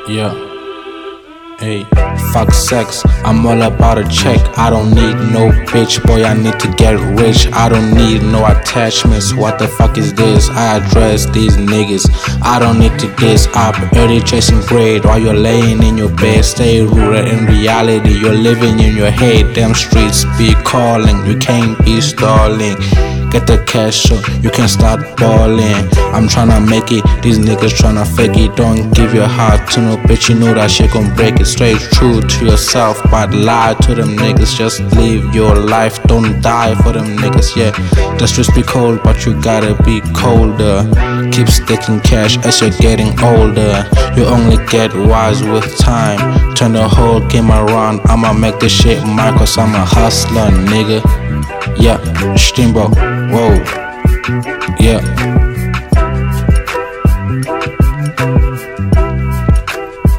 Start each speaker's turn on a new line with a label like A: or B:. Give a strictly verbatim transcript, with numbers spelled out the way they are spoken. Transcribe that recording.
A: Yeah. Hey, fuck sex, I'm all about a check. I don't need no bitch, boy, I need to get rich. I don't need no attachments, what the fuck is this? I address these niggas, I don't need to diss up early chasing bread while you're laying in your bed. Stay rooted in reality, you're living in your head. Damn streets be calling, you can't be stalling. Get the cash so you can start balling. I'm tryna make it, these niggas tryna fake it. Don't give your heart to no bitch, you know that shit gon' break it. Straight true to yourself, but lie to them niggas. Just live your life, don't die for them niggas, yeah. The streets be cold, but you gotta be colder. Keep stacking cash as you're getting older. You only get wise with time. Turn the whole game around, I'ma make this shit mine, cause I'm a hustler, nigga. Yeah, Steamboat, whoa.